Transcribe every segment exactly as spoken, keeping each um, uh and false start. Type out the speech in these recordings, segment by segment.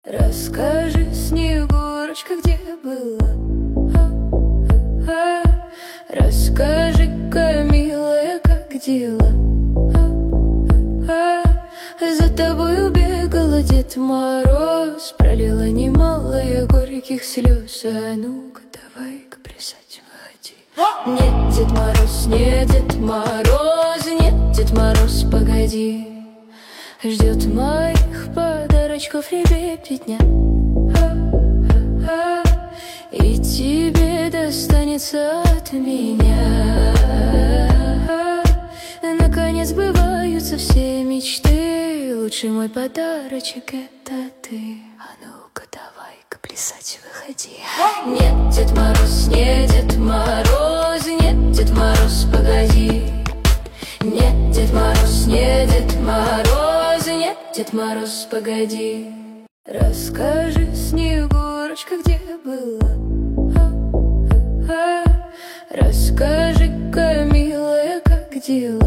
Расскажи, Снегурочка, где была? А-а-а. Расскажи-ка, милая, как дела? А-а-а. За тобою бегала Дед Мороз, пролила немалое горьких слез. А ну-ка, давай-ка плясать выходи. Нет, Дед Мороз, нет, Дед Мороз, нет, Дед Мороз, погоди. Ждет моих подарочков ребятня, и тебе достанется от меня. Наконец сбываются все мечты, лучший мой подарочек — это ты. А ну-ка, давай-ка плясать выходи. Нет, Дед Мороз, нет, Дед Мороз, нет, Дед Мороз, погоди. Нет, Дед Мороз, нет, Дед Мороз, нет, Дед Мороз, погоди. Расскажи, Снегурочка, где была? А-а-а. Расскажи-ка, милая, как дела?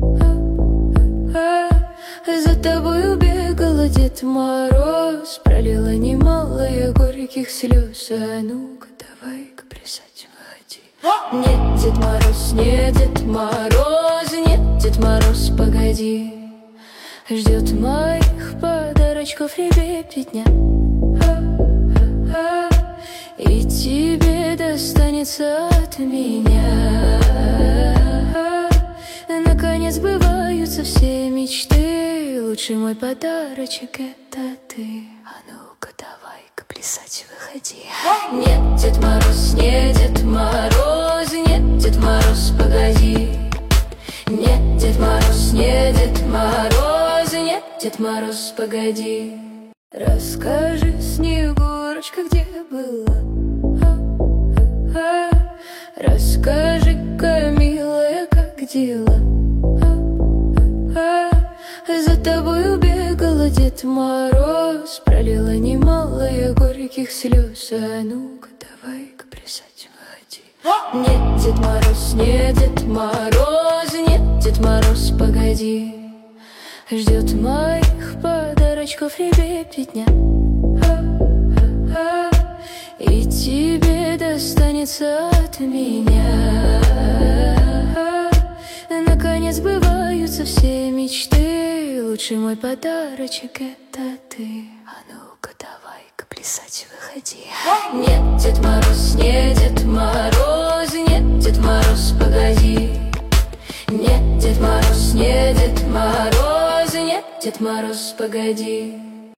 А-а-а. За тобою бегала Дед Мороз, пролила немалое горьких слез. А ну-ка, давай-ка плясать выходи. Нет, Дед Мороз, нет, Дед Мороз, нет, Дед Мороз, погоди. Ждет моих подарочков ребятня, и тебе достанется от меня. Наконец сбываются все мечты, лучший мой подарочек — это ты. А ну-ка, давай-ка плясать выходи. Нет, Дед Мороз, нет, Дед Мороз, нет, Дед Мороз, погоди. Нет, Дед Мороз, нет, Дед Мороз, нет, Дед Мороз, погоди. Расскажи, Снегурочка, где была? А-а-а. Расскажи-ка, милая, как дела? А-а-а. За тобою бегала Дед Мороз, пролила немалое горьких слез. А ну-ка, давай-ка плясать выходи. Нет, Дед Мороз, нет, Дед Мороз, нет, Дед Мороз, погоди. Ждет моих подарочков ребятня, и тебе достанется от меня. Наконец сбываются все мечты, лучший мой подарочек — это ты. А ну-ка, давай-ка плясать выходи. Нет, Дед Мороз, нет, Дед Мороз, нет, Дед Мороз, погоди. Нет, Дед Мороз, нет, Дед Мороз, нет, Дед Мороз, погоди.